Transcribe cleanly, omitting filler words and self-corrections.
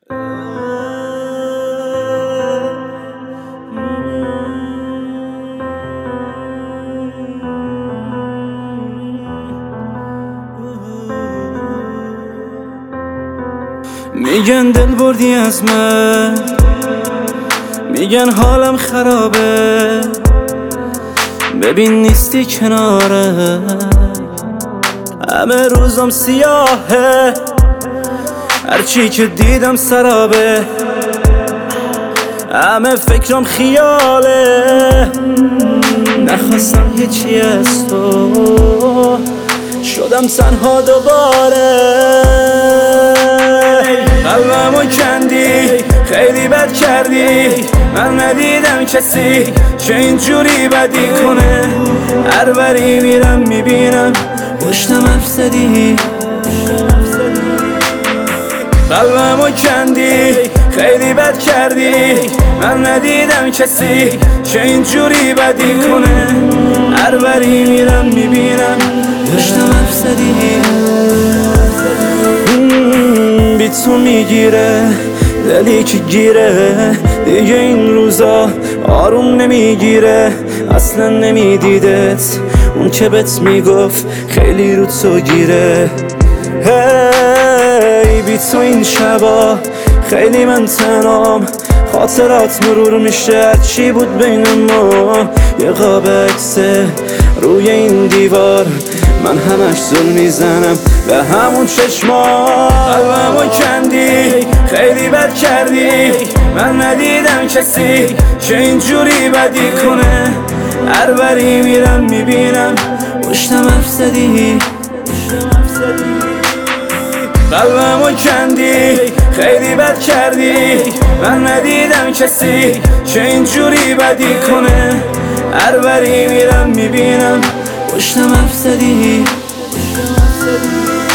میگن دل بردی از من، میگن حالم خرابه، ببین نیستی کناره، همه روزم سیاهه، هرچی که دیدم سرابه، همه فکرم خیاله، نخواستم هیچی از تو، شدم تنها دوباره، قلبمو کندی، خیلی بد کردی، من ندیدم کسی چه اینجوری بدی کنه، هر بری میرم میبینم پشتم حرف زدی، قلبمو کندی، خیلی بد کردی، من ندیدم کسی چه اینجوری بدی کنه، هر بری میرم میبینم پشتم حرف زدی، بی تو میگیره دلی که گیره، دیگه این روزا آروم نمیگیره، اصلا نمیدیدت اون که بهت میگفت خیلی رو تو گیره، هی بی تو این شبا خیلی من تنام، خاطرات مرور میشه هرچی بود بین ما، یه قاب عکسه روی این دیوار، من همش زل میزنم به همون چشما، قلبمو کندی، خیلی بد کردی، من ندیدم کسی چه اینجوری بدی کنه، هر بری میرم میبینم پشتم حرف زدی، قلبمو کندی، خیلی بد کردی، من ندیدم کسی چه اینجوری بدی کنه، هر بری میرم میبینم پشتم حرف زدی.